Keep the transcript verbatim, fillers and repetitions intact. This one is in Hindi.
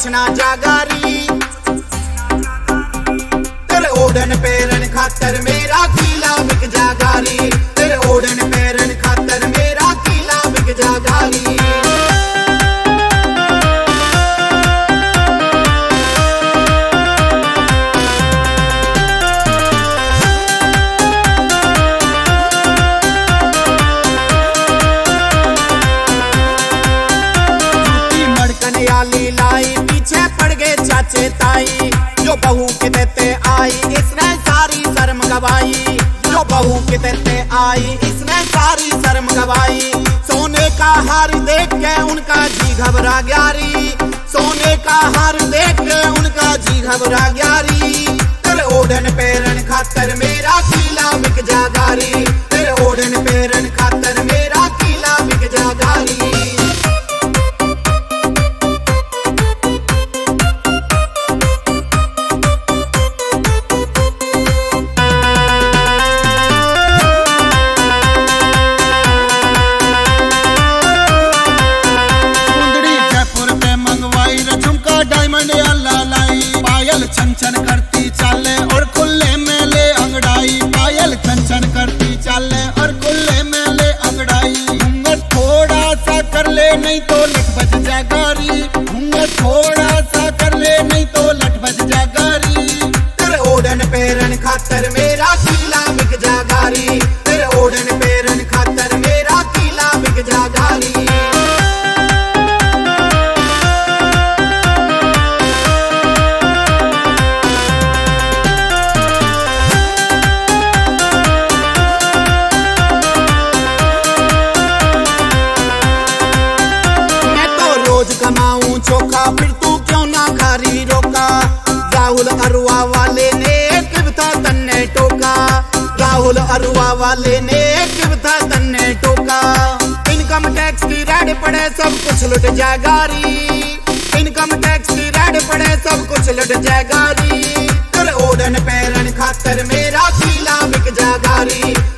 ना जागारी। तेरे ओढ़न पैरन खातर मेरा किला बिक जागारी। तेरे ओढ़न पैरन खातर मेरा किला बिक जागारी। याली लाई पीछे पड़ गए चाचे ताई। जो बहू के देते आई इसने सारी शर्म गवाई। जो बहू के देते आई इसने सारी शर्म गवाई। सोने का हार देख के उनका जी घबरा ग्यारी। सोने का हार देख के उनका जी घबरा ग्यारी। तेरे ओढ़न पैरन खातर मेरा किला बिक जागारी। तेरे ओढ़न पैरन खातर मेरा किला बिक जागारी। डायमंड अल्लाह लाई पायल छन छन करती चाले और खुले में ले अंगड़ाई। पायल छन छन करती चाले और खुले में ले अंगड़ाई। घूंघट थोड़ा सा कर ले नहीं तो लट बज जागारी। घूंघट थोड़ा सा कर ले नहीं तो लट बज जागारी। तेरे ओढ़न पैरन खातर मेरा किला बिक जागारी। तेरे ओढ़न पैरन खातर मेरा किला बिक जागारी। कमाऊं चोखा फिर तू क्यों ना खारी रोका। राहुल अरुआ वाले ने किबथा तन्ने टोका। राहुल अरुआ वाले ने किबथा तन्ने टोका। इनकम टैक्स की रेड पड़े सब कुछ लुट जागारी। इनकम टैक्स की रेड पड़े सब कुछ लुट जागारी। तेरे ओढ़न पैरन खातर मेरा किला बिक जागारी।